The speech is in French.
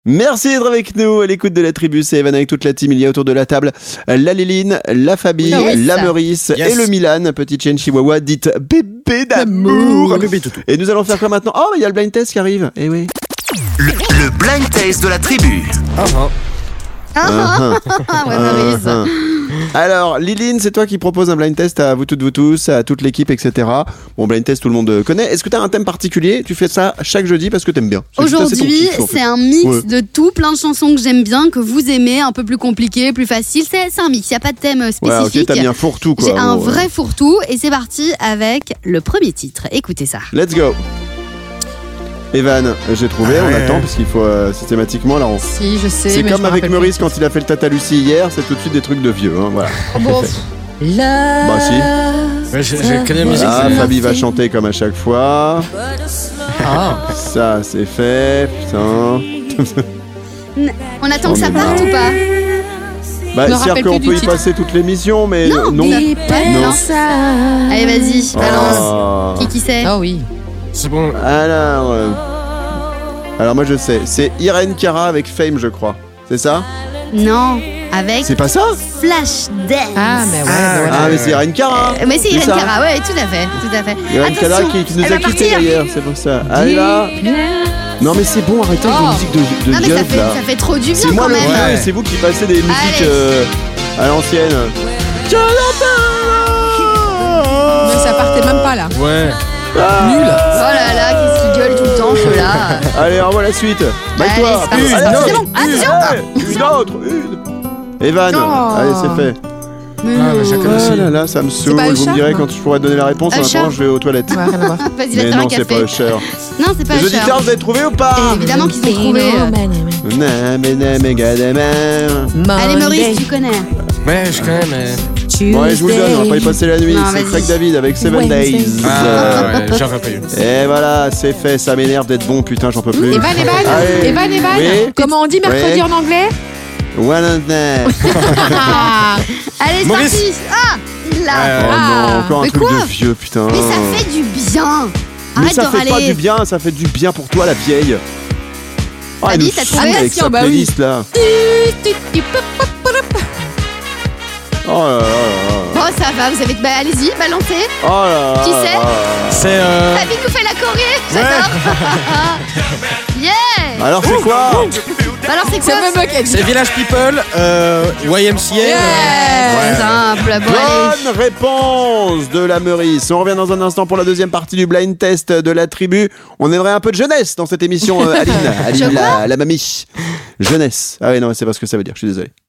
Merci d'être avec nous à l'écoute de la tribu. C'est Evan avec toute la team. Il y a autour de la table la Liline, la Fabi, la Meurice et le Milan. Petite chaîne chihuahua dite bébé d'amour. Et nous allons faire quoi maintenant? Oh, il y a le blind test qui arrive. Eh oui. Le blind test de la tribu. Meurice. Alors, Liline, c'est toi qui propose un blind test à vous toutes, vous tous, à toute l'équipe, etc. Bon, blind test, tout le monde connaît. Est-ce que tu as un thème particulier? Tu fais ça chaque jeudi parce que t'aimes bien. Aujourd'hui, c'est un mix de tout, plein de chansons que j'aime bien, que vous aimez, un peu plus compliqué, plus facile. C'est un mix, il n'y a pas de thème spécifique. Ouais, ok, t'as mis un fourre-tout, quoi. J'ai un vrai fourre-tout et c'est parti avec le premier titre. Écoutez ça. Let's go. Evan, j'ai trouvé, on attend parce qu'il faut systématiquement là. Si, je sais. C'est mais comme je me avec rappelle Meurice plus. quand il a fait le Tata Lucie hier, c'est tout de suite des trucs de vieux, hein, voilà. Bon. Bah si. Ouais, je connais la musique. Voilà, Fabi va chanter comme à chaque fois. Ça, c'est fait, putain. On attend que ça parte ou pas? Bah, Je me c'est-à-dire rappelle qu'on plus peut du y titre. passer toute l'émission, mais non. Non. Allez, vas-y, balance. Oh. Qui c'est? Ah oui. C'est bon. Alors moi je sais, c'est Irene Cara avec Fame, je crois. C'est ça? Non, avec C'est pas ça? Flashdance. Ah, mais ouais. Ah, mais c'est Irene Cara. Mais c'est Irene ça. Cara, ouais, tout à fait, tout à fait. Irene Cara Attention, qui nous elle a va quittés partir. d'ailleurs, c'est pour ça. Allez là. Non mais c'est bon, arrêtez avec les musiques de Non mais Diop là. ça fait trop du bien C'est moi quand le même. vieux et c'est vous qui passez des musiques Allez. à l'ancienne. Mais ça partait même pas là. Ouais. Oh là là, qu'est-ce qu'ils gueulent tout le temps ceux-là. Allez, envoie la suite. Maille-toi. Allez, c'est parti. C'est bon, attention. Une autre. Evan, Non. allez c'est fait. Ah, mais chacun Oh aussi. là là, ça me saoule. pas Vous Usher, me direz non quand je pourrai donner la réponse. En Usher. attendant, je vais aux toilettes. Ouais, rien à voir. Vas-y, Mais va te faire un non, c'est pas café. Usher. Non, c'est pas Les cher. auditeurs, vous avez trouvé ou pas? Évidemment qu'ils ont trouvé. Allez Maurice, tu connais. Ouais, je connais, mais. Bon, allez, je vous le donne, on va pas y passer la nuit. Non, C'est vas-y. Craig David avec Seven Days. Ah, ouais, j'aurais pas eu. Et voilà, c'est fait, ça m'énerve d'être bon, putain, j'en peux plus. Evan, Allez. Evan. Comment on dit mercredi Oui. en anglais? One and nine. Allez, c'est Maurice. parti. Ah, là. Oh non, encore un Mais truc quoi de vieux, putain. Mais ça fait du bien. Mais Arrête ça de fait pas râler. du bien, ça fait du bien pour toi, la vieille. Ah, elle Fabi, nous t'as saoule trouvé? avec sa Ah, bah oui. playlist, là. Oh là là là Bon, ça va, vous avez. Bah, allez-y, balancez. là. Oh là là Qui c'est là là. C'est. Fabi nous fait la choré. J'adore. Yeah. Alors, c'est quoi? Alors, c'est quoi? C'est même qui a dit. C'est Village People, YMCA. Yeah. Simple, bon, allez. Bonne réponse de la Meurice. On revient dans un instant pour la deuxième partie du blind test de la tribu. On aimerait un peu de jeunesse dans cette émission, Aline. Aline, la mamie. Jeunesse. Ah oui, non, c'est pas ce que ça veut dire, je suis désolé.